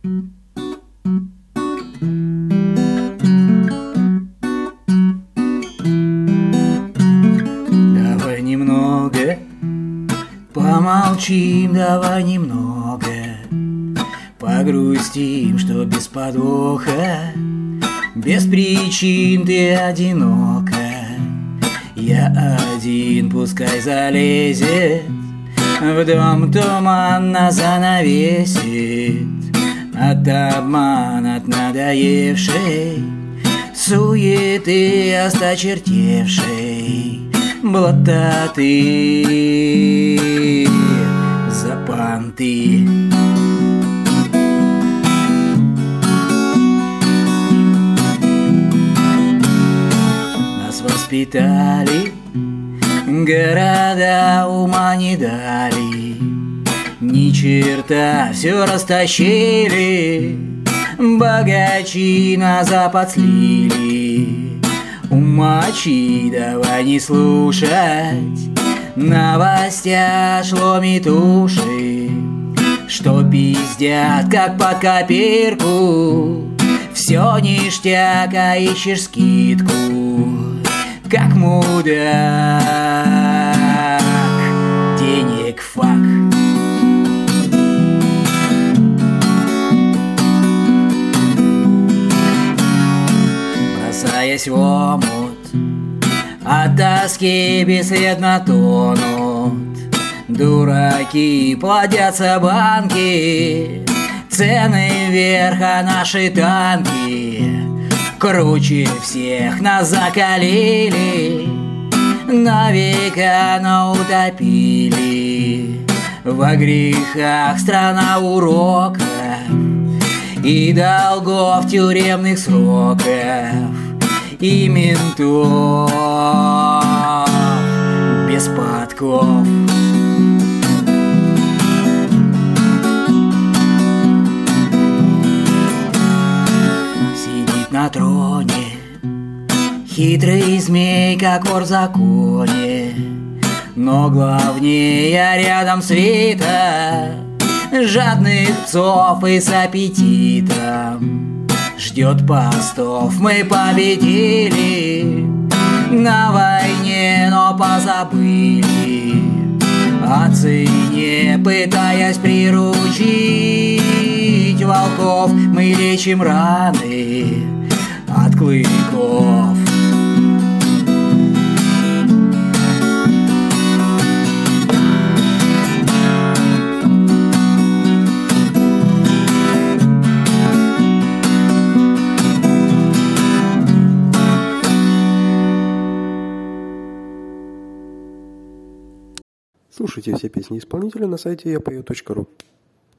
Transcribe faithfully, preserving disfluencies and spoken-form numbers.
Давай немного помолчим, давай немного погрустим, что без подвоха, без причин ты одинока. Я один, пускай залезет в дом туманно занавесит от обмана, от надоевшей суеты осточертевшей блатоты за понты. Нас воспитали, города ума не дали, ни черта все растащили, богачи на запад слили. Умочи, давай не слушать новостя шломит уши, что пиздят как под копирку. Все ништяк, а ищешь скидку, как мудак, денег фак. Бросаясь в омут, от тоски бесследно тонут дураки, плодятся банки, цены вверх, а наши танки круче всех нас закалили, на века но утопили. Во грехах страна уроков и долгов тюремных сроков и ментов без подков. На троне хитрый змей, как вор в законе, но главнее рядом свита жадных псов и с аппетитом ждет постов. Мы победили на войне, но позабыли о цене, пытаясь приручить волков. Мы лечим раны от клыков. Слушайте все песни исполнителя на сайте я пою точка ру.